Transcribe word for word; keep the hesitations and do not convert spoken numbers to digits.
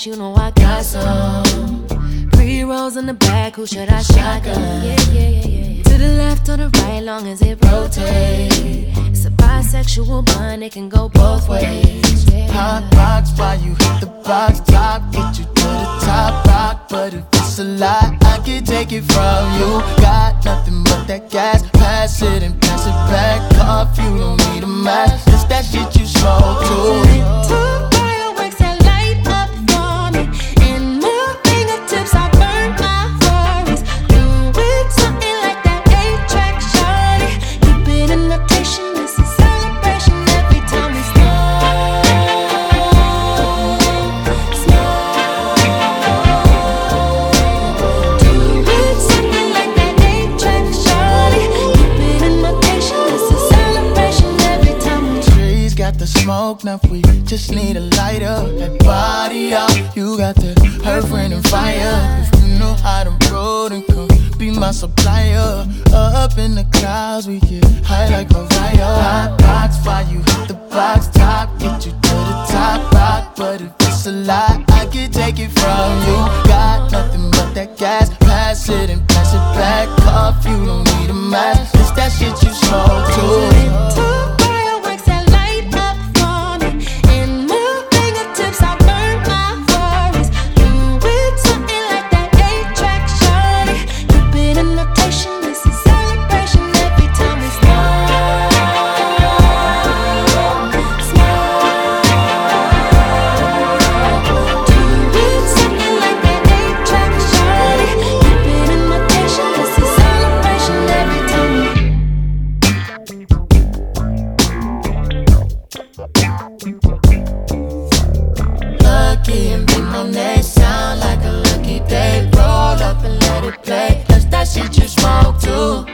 cash, you know I got some. Pre-rolls in the back, who should I shotgun? Yeah, yeah, yeah, yeah. To the left or the right, long as it rotates. It's a bisexual bond, it can go both ways. Yeah. Hot box, why you hit the box top? Get you to the top rock, but if it's a lie, I can take it from you. Got nothing but that gas, pass it and pass it back off. You don't need a mask, it's that shit you smoke too. The smoke, now we just need a lighter. That body up, you got the earth, wind, and fire. If you know how to roll, then come be my supplier. Up in the clouds, we get high like a fire. Hot box, why you hit the box top? Get you to the top rock, but if it's a lie, I can take it from you. Got nothing but that gas, pass it and pass it back off. You don't need a mask, it's that shit you smoke too. Lucky and be my name, sound like a lucky day. Roll up and let it play, that's that shit you smoke too.